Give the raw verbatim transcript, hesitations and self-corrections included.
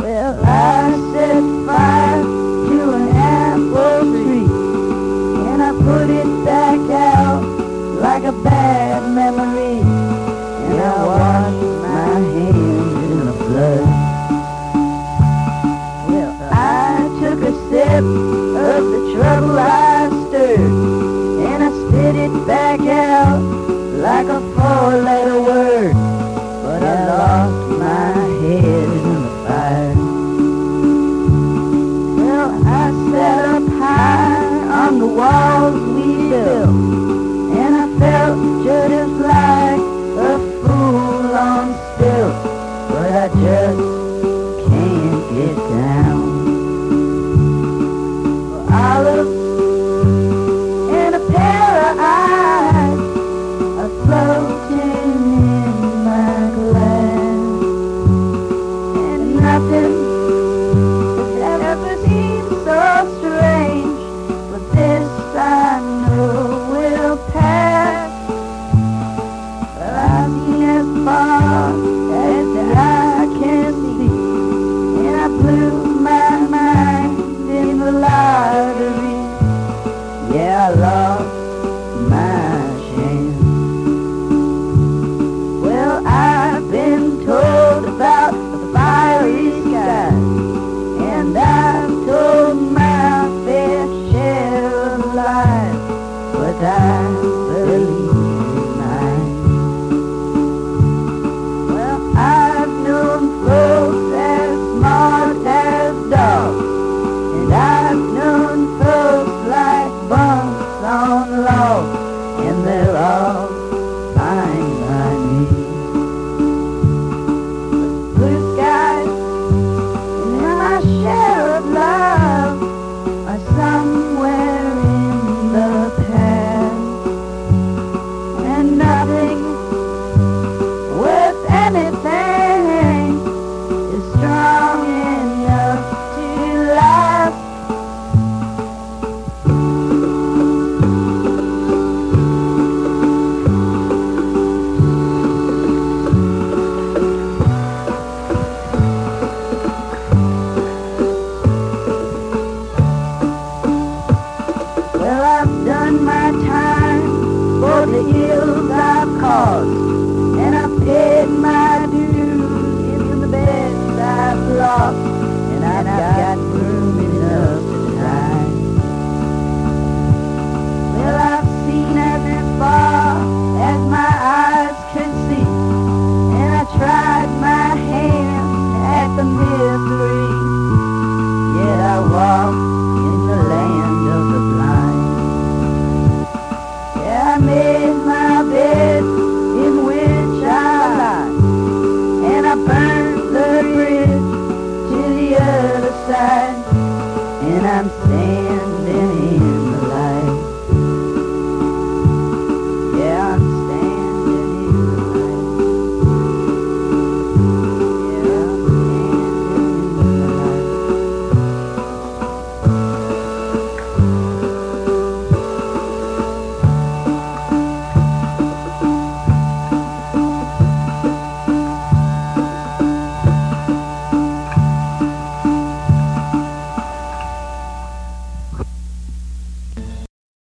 Well, I set fire to an apple tree, and I put it back out like a bad memory, and I washed my hands in the blood. Well, I took a sip of the trouble I stirred, and I spit it back out like a four-letter word, but I lost my head in the fire. Well, I sat up high on the walls we built, and I felt just like a fool on stilts, but I just can't get down. Olive and a pair of eyes are floating in my glass, and nothing has ever seemed so strange, but this I know will pass. But I've seen as far as the eye can see, and I blew my mind in the lottery. Yeah, I lost my chance. Well, I've been told about the fiery skies, and I've told my fair share of lies, but I believe in mine. Well, I've known folks as smart as dogs, and I've known folks like bumps on logs, and they're all fine by me. But blue skies and my share of love are somewhere in the past, and nothing worth anything is strong enough to last. Well, I've done my time for the ills I've caused,